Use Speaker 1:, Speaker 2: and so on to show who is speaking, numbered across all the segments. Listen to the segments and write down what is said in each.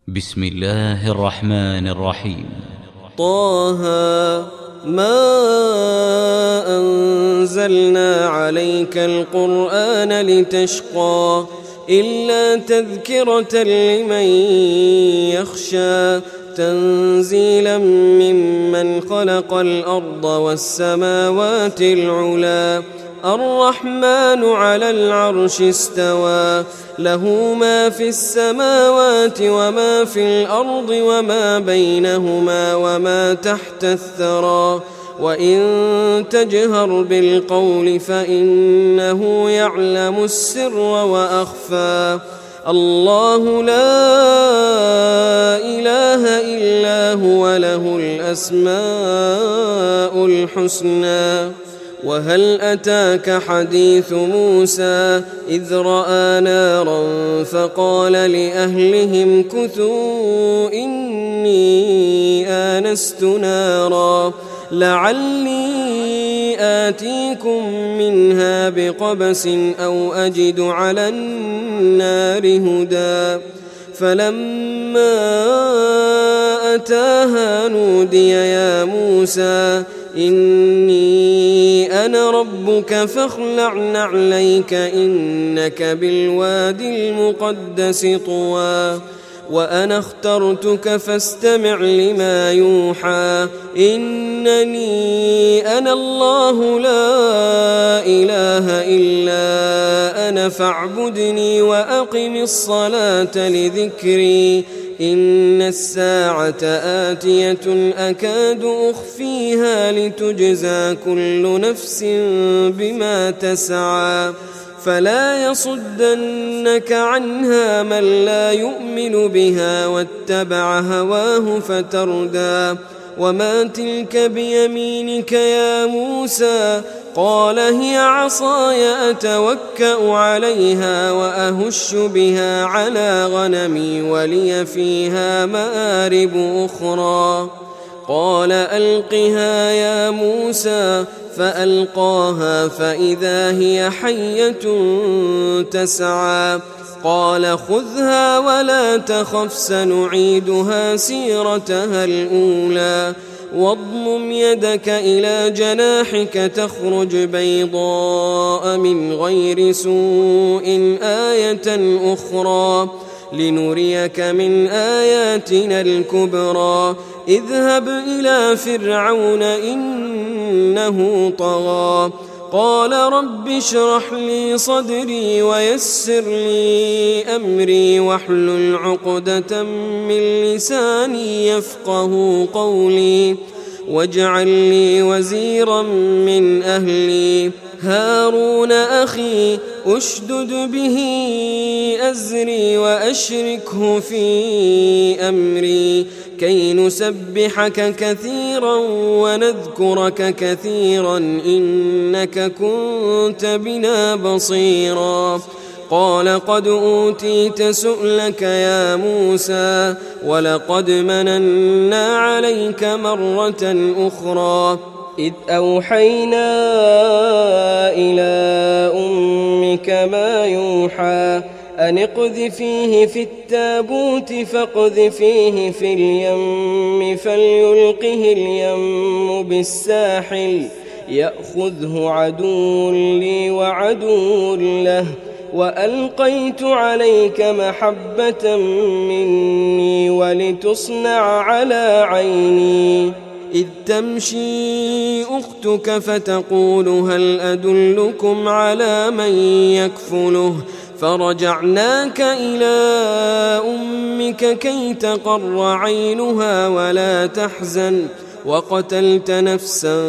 Speaker 1: بسم الله الرحمن الرحيم.
Speaker 2: طه ما أنزلنا عليك القرآن لتشقى إلا تذكرة لمن يخشى تنزيلا ممن خلق الأرض والسماوات العلى الرحمن على العرش استوى له ما في السماوات وما في الأرض وما بينهما وما تحت الثرى وإن تجهر بالقول فإنه يعلم السر وأخفى الله لا إله إلا هو له الأسماء الحسنى. وهل أتاك حديث موسى إذ رأى نارا فقال لأهلهم كثوا إني آنست نارا لعلي آتيكم منها بقبس أو أجد على النار هدى فلما أتاها نودي يا موسى إني أنا ربك فاخلع نعليك إنك بالوادي المقدس طوى وأنا اخترتك فاستمع لما يوحى إنني أنا الله لا إله إلا أنا فاعبدني وأقم الصلاة لذكري إن الساعة آتية أكاد أخفيها لتجزى كل نفس بما تسعى فلا يصدنك عنها من لا يؤمن بها واتبع هواه فتردى وما تلك بيمينك يا موسى قال هي عصاي أتوكأ عليها وأهش بها على غنمي ولي فيها مآرب أخرى قال ألقها يا موسى فألقاها فإذا هي حية تسعى قال خذها ولا تخف سنعيدها سيرتها الأولى واضمم يدك إلى جناحك تخرج بيضاء من غير سوء آية أخرى لنريك من آياتنا الكبرى اذهب إلى فرعون إنه طغى قال رب اشرح لي صدري ويسر لي أمري واحلل عقدة من لساني يفقه قولي واجعل لي وزيرا من أهلي هارون أخي أشدد به أزري وأشركه في أمري كي نسبحك كثيرا ونذكرك كثيرا إنك كنت بنا بصيرا قال قد أوتيت سؤلك يا موسى ولقد مننا عليك مرة أخرى إذ أوحينا إلى أمك ما يوحى أن اقذفيه في التابوت فاقذفيه في اليم فليلقه اليم بالساحل يأخذه عدو لي وعدو له وألقيت عليك محبة مني ولتصنع على عيني إذ تمشي أختك فتقول هل أدلكم على من يكفله فرجعناك إلى أمك كي تقر عينها ولا تحزن وقتلت نفسا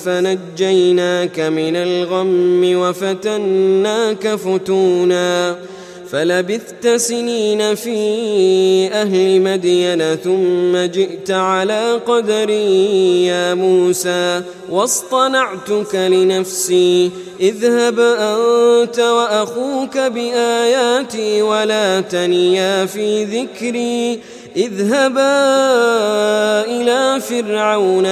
Speaker 2: فنجيناك من الغم وفتناك فتونا فلبثت سنين في أهل مدين ثم جئت على قدري يا موسى واصطنعتك لنفسي اذهب أنت وأخوك بآياتي ولا تنيا في ذكري اذهبا إلى فرعون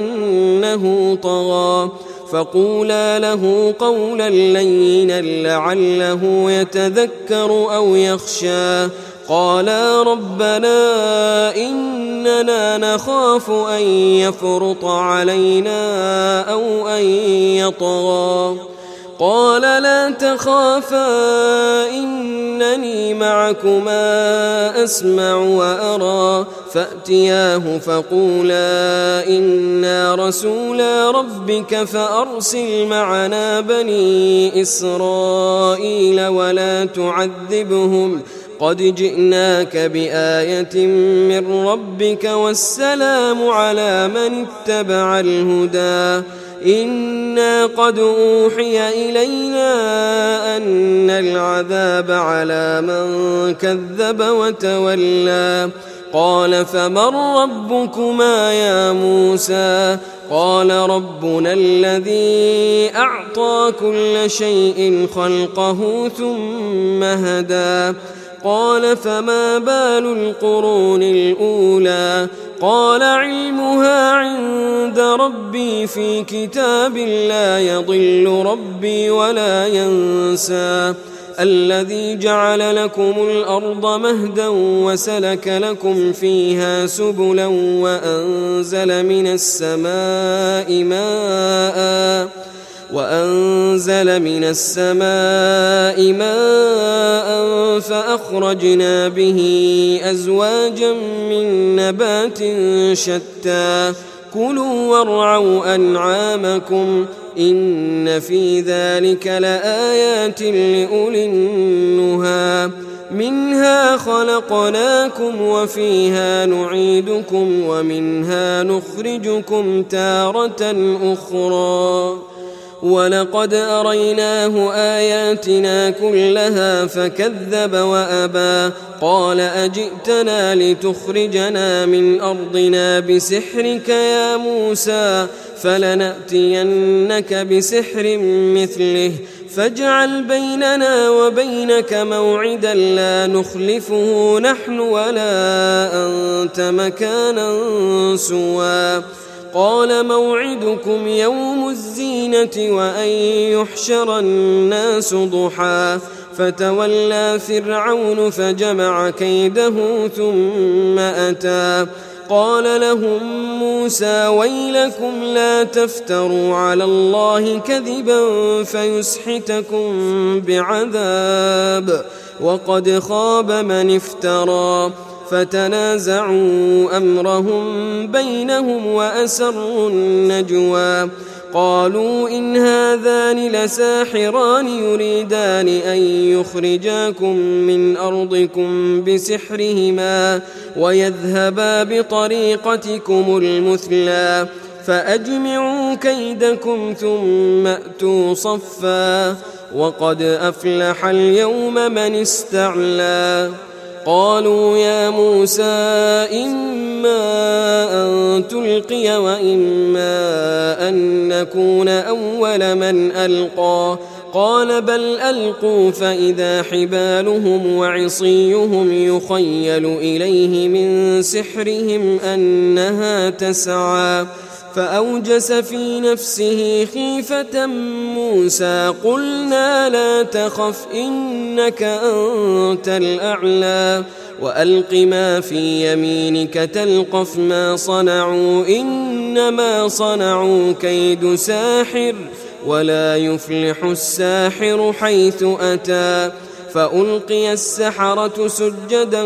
Speaker 2: إنه طغى فقولا له قولا لينا لعله يتذكر أو يخشى قالا ربنا إننا نخاف أن يفرط علينا أو أن يطغى قال لا تخافا إنني معكما أسمع وأرى فأتياه فقولا إنا رسولا ربك فأرسل معنا بني إسرائيل ولا تعذبهم قد جئناك بآية من ربك والسلام على من اتبع الهدى إنا قد أوحي إلينا أن العذاب على من كذب وتولى قال فمن ربكما يا موسى قال ربنا الذي أعطى كل شيء خلقه ثم هدى قال فما بال القرون الأولى قال علمها عند ربي في كتاب لا يضل ربي ولا ينسى الذي جعل لكم الأرض مهدا وسلك لكم فيها سبلا وأنزل من السماء ماء فأخرجنا به أزواجا من نبات شتى كلوا وارعوا أنعامكم إن في ذلك لآيات لأولي النهى منها خلقناكم وفيها نعيدكم ومنها نخرجكم تارة أخرى ولقد أريناه آياتنا كلها فكذب وأبى قال أجئتنا لتخرجنا من أرضنا بسحرك يا موسى فلنأتينك بسحر مثله فاجعل بيننا وبينك موعدا لا نخلفه نحن ولا أنت مكانا سوى قال موعدكم يوم الزينة وأن يحشر الناس ضحى فتولى فرعون فجمع كيده ثم أتى قال لهم موسى ويلكم لا تفتروا على الله كذبا فيسحتكم بعذاب وقد خاب من افترى فتنازعوا أمرهم بينهم وأسروا النجوى قالوا إن هذان لساحران يريدان أن يخرجاكم من أرضكم بسحرهما ويذهبا بطريقتكم المثلى فأجمعوا كيدكم ثم أتوا صفا وقد أفلح اليوم من استعلى قالوا يا موسى إما أن تلقي وإما أن نكون أول من ألقى قال بل ألقوا فإذا حبالهم وعصيهم يخيل إليه من سحرهم أنها تسعى فأوجس في نفسه خيفة موسى قلنا لا تخف إنك أنت الأعلى وألق ما في يمينك تلقف ما صنعوا إنما صنعوا كيد ساحر ولا يفلح الساحر حيث أتى فألقي السحرة سجدا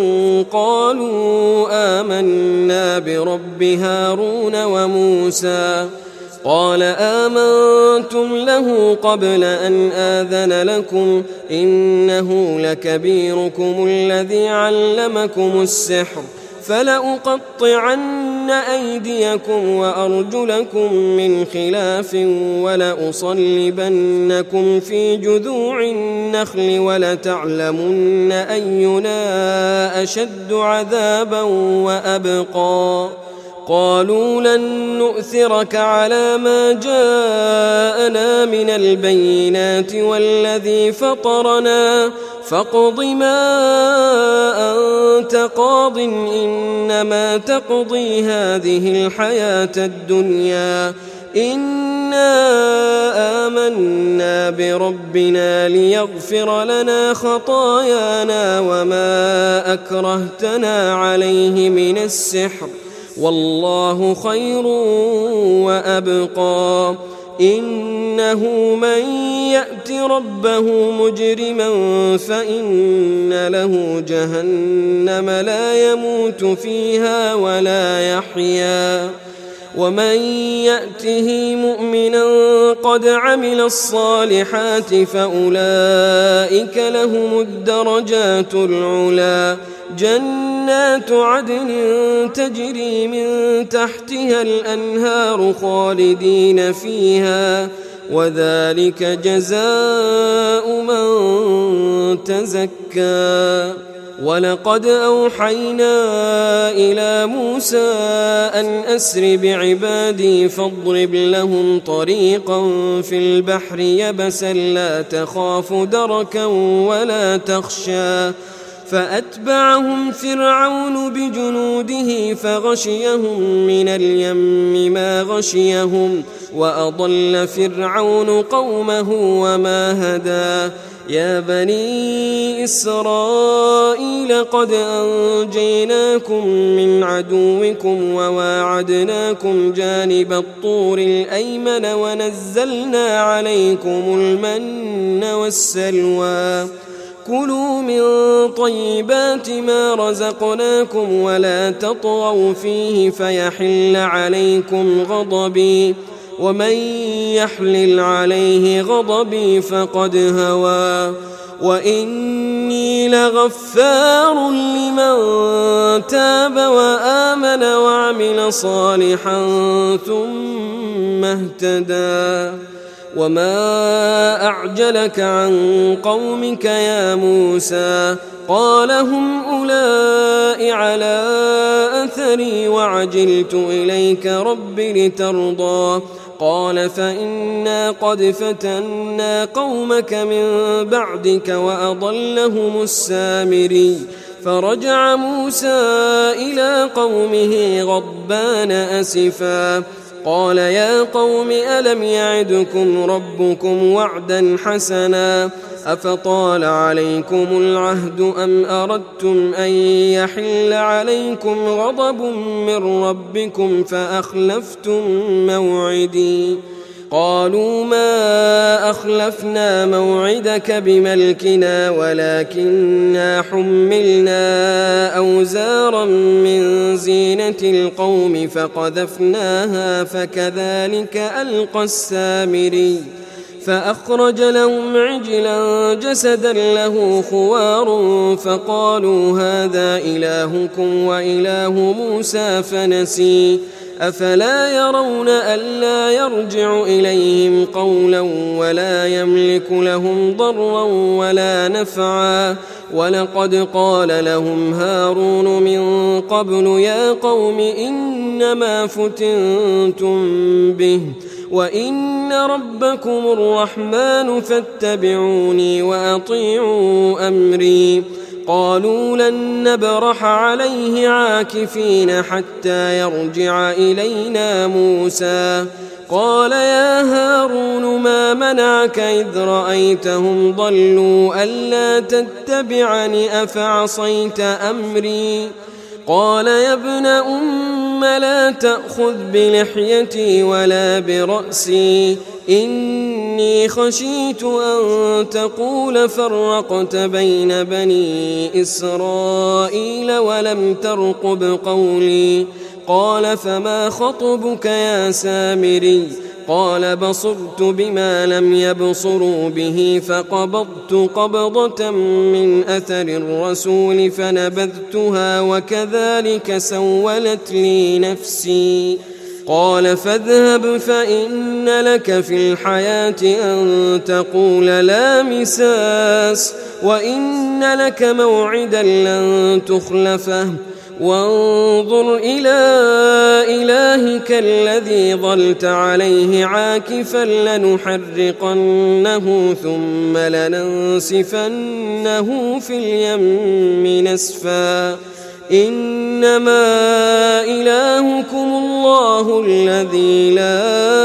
Speaker 2: قالوا آمنا برب هارون وموسى قال آمنتم له قبل أن آذن لكم إنه لكبيركم الذي علمكم السحر فلأقطعن أيديكم وأرجلكم من خلاف ولأصلبنكم في جذوع النخل ولتعلمن أينا أشد عذابا وأبقى قالوا لن نؤثرك على ما جاءنا من البينات والذي فطرنا فاقض ما أنت قاض إنما تقضي هذه الحياة الدنيا إنا آمنا بربنا ليغفر لنا خطايانا وما أكرهتنا عليه من السحر والله خير وأبقى إنه من يأت ربه مجرما فإن له جهنم لا يموت فيها ولا يحيا ومن يأته مؤمنا قد عمل الصالحات فأولئك لهم الدرجات العلا جنات عدن تجري من تحتها الأنهار خالدين فيها وذلك جزاء من تزكى ولقد أوحينا إلى موسى أن أسر بعبادي فاضرب لهم طريقا في البحر يبسا لا تخاف دركا ولا تخشى فأتبعهم فرعون بجنوده فغشيهم من اليم ما غشيهم وأضل فرعون قومه وما هدى يا بني إسرائيل قد أنجيناكم من عدوكم وواعدناكم جانب الطور الأيمن ونزلنا عليكم المن والسلوى كلوا من طيبات ما رزقناكم ولا تطغوا فيه فيحل عليكم غضبي ومن يحلل عليه غضبي فقد هوى وإني لغفار لمن تاب وآمن وعمل صالحا ثم اهتدى وما أعجلك عن قومك يا موسى قال هم أولئك على أثري وعجلت إليك رب لترضى قال فإنا قد فتنا قومك من بعدك وأضلهم السامري فرجع موسى إلى قومه غضبان أسفا قال يا قوم ألم يعدكم ربكم وعدا حسنا أفطال عليكم العهد أم أردتم أن يحل عليكم غضب من ربكم فأخلفتم موعدي قالوا ما أخلفنا موعدك بملكنا ولكننا حملنا أوزارا من زينة القوم فقذفناها فكذلك ألقى السامري فأخرج لهم عجلا جسدا له خوار فقالوا هذا إلهكم وإله موسى فنسي أفلا يرون ألا يرجع إليهم قولا ولا يملك لهم ضرا ولا نفعا ولقد قال لهم هارون من قبل يا قوم إنما فتنتم به وإن ربكم الرحمن فاتبعوني وأطيعوا أمري قالوا لن نبرح عليه عاكفين حتى يرجع إلينا موسى قال يا هارون ما منعك إذ رأيتهم ضلوا ألا تتبعني أفعصيت أمري قال يا ابن أم لا تأخذ بلحيتي ولا برأسي إني خشيت أن تقول فرقت بين بني إسرائيل ولم ترقب قولي قال فما خطبك يا سامري قال بصرت بما لم يبصروا به فقبضت قبضة من أثر الرسول فنبذتها وكذلك سولت لي نفسي قال فاذهب فإن لك في الحياة أن تقول لا مساس وإن لك موعدا لن تخلفه وانظر إلى إلهك الذي ظلت عليه عاكفا لنحرقنه ثم لننسفنه في اليم نسفا إنما إلهكم الله الذي لا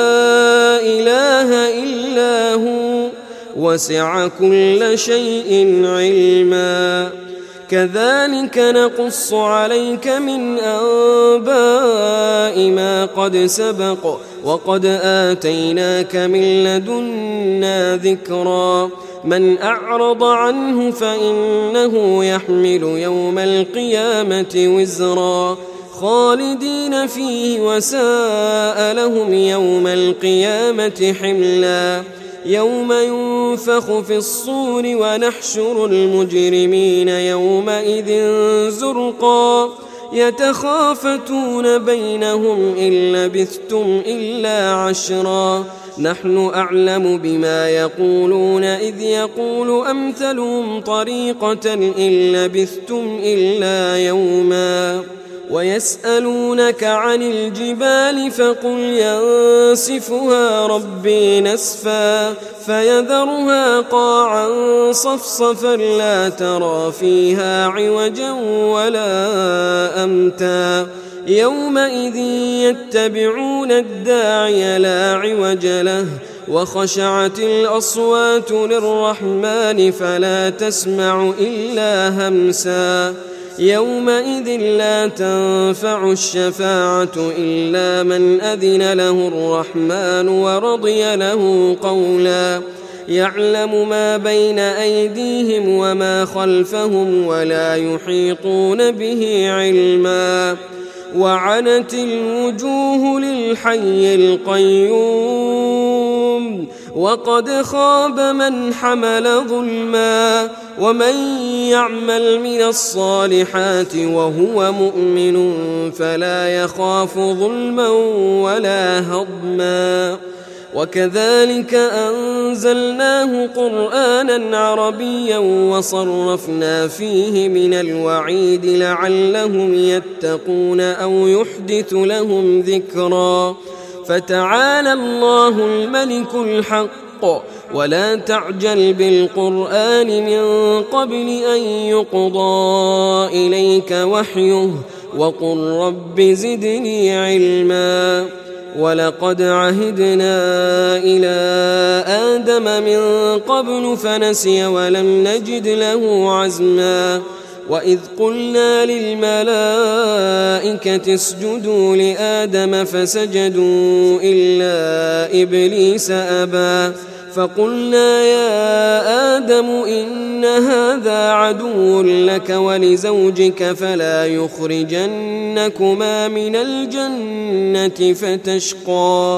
Speaker 2: إله إلا هو وسع كل شيء علما كذلك نقص عليك من أنباء ما قد سبق وقد آتيناك من لدنا ذكرا من أعرض عنه فإنه يحمل يوم القيامة وزرا خالدين فيه وساء لهم يوم القيامة حملا يوم ينفخ في الصور ونحشر المجرمين يومئذ زرقا يتخافتون بينهم إن لبثتم إلا عشرا نحن أعلم بما يقولون إذ يقول أمثلهم طريقة إن لبثتم إلا يوما ويسألونك عن الجبال فقل ينسفها ربي نسفا فيذرها قاعا صفصفا لا ترى فيها عوجا ولا أمتا يومئذ يتبعون الداعي لا عوج له وخشعت الأصوات للرحمن فلا تسمع إلا همسا يومئذ لا تنفع الشفاعة إلا من أذن له الرحمن ورضي له قولا يعلم ما بين أيديهم وما خلفهم ولا يحيطون به علما وعنت الوجوه للحي القيوم وقد خاب من حمل ظلما ومن يعمل من الصالحات وهو مؤمن فلا يخاف ظلما ولا هضما وكذلك أنزلناه قرآنا عربيا وصرفنا فيه من الوعيد لعلهم يتقون أو يحدث لهم ذكرا فتعالى الله الملك الحق ولا تعجل بالقرآن من قبل أن يقضى إليك وحيه وقل رب زدني علما ولقد عهدنا إلى آدم من قبل فنسي ولم نجد له عزما وإذ قلنا للملائكة اسجدوا لآدم فسجدوا إلا إبليس أبى فقلنا يا آدم إن هذا عدو لك ولزوجك فلا يخرجنكما من الجنة فتشقى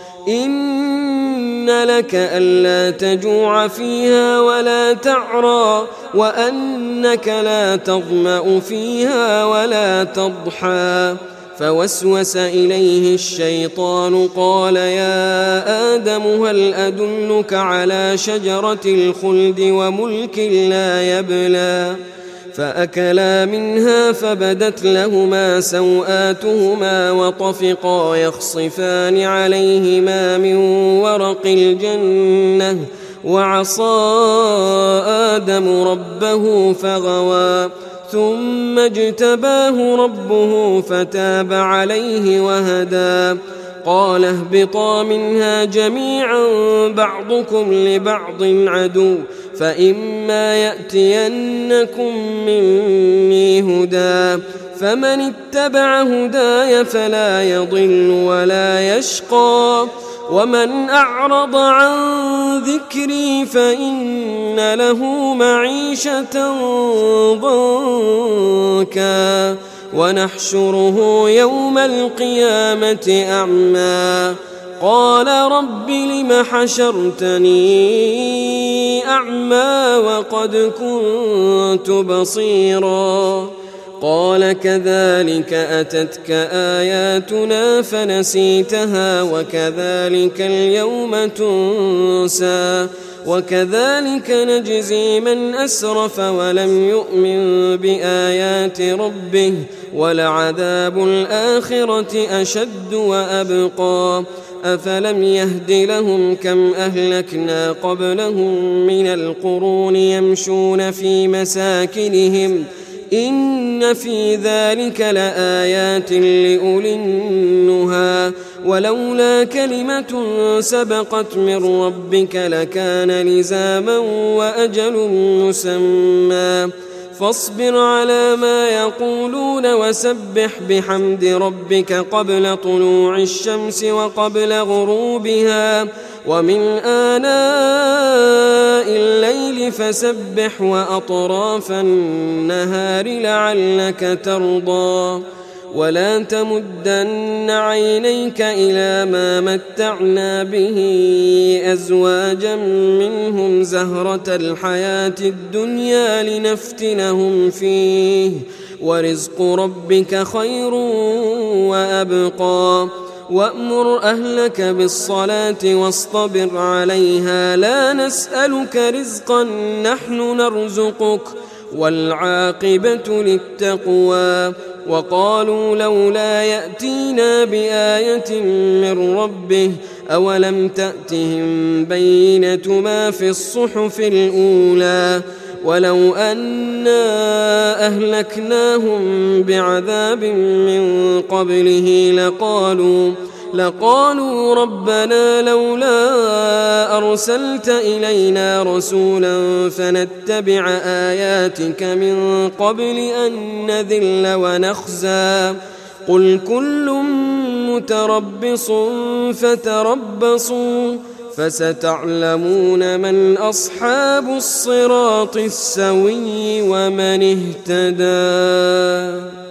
Speaker 2: إن لك ألا تجوع فيها ولا تعرى وأنك لا تظمأ فيها ولا تضحى فوسوس إليه الشيطان قال يا آدم هل أدلك على شجرة الخلد وملك لا يبلى فأكلا منها فبدت لهما سوآتهما وطفقا يخصفان عليهما من ورق الجنة وعصى آدم ربه فغوى ثم اجتباه ربه فتاب عليه وهدى قال اهبطا منها جميعا بعضكم لبعض عدو فإما يأتينكم مني هدى فمن اتبع هداي فلا يضل ولا يشقى ومن أعرض عن ذكري فإن له معيشة ضنكا ونحشره يوم القيامة أعمى قال رب لم حشرتني أعمى وقد كنت بصيرا قال كذلك أتتك آياتنا فنسيتها وكذلك اليوم تنسى وكذلك نجزي من أسرف ولم يؤمن بآيات ربه ولعذاب الآخرة أشد وأبقى أفلم يهد لهم كم أهلكنا قبلهم من القرون يمشون في مساكنهم إن في ذلك لآيات لأولي النهى ولولا كلمة سبقت من ربك لكان لزاما وأجل مسمى فاصبر على ما يقولون وسبح بحمد ربك قبل طلوع الشمس وقبل غروبها ومن آناء الليل فسبح وأطراف النهار لعلك ترضى ولا تمدن عينيك إلى ما متعنا به أزواجا منهم زهرة الحياة الدنيا لنفتنهم فيه ورزق ربك خير وأبقى وأمر أهلك بالصلاة واصطبر عليها لا نسألك رزقا نحن نرزقك والعاقبة للتقوى وقالوا لولا يأتينا بآية من ربه أولم تأتهم بينة ما في الصحف الأولى ولو أنا أهلكناهم بعذاب من قبله لقالوا ربنا لولا أرسلت إلينا رسولا فنتبع آياتك من قبل أن نذل ونخزى قل كل متربص فتربصوا فستعلمون من أصحاب الصراط السوي ومن اهتدى.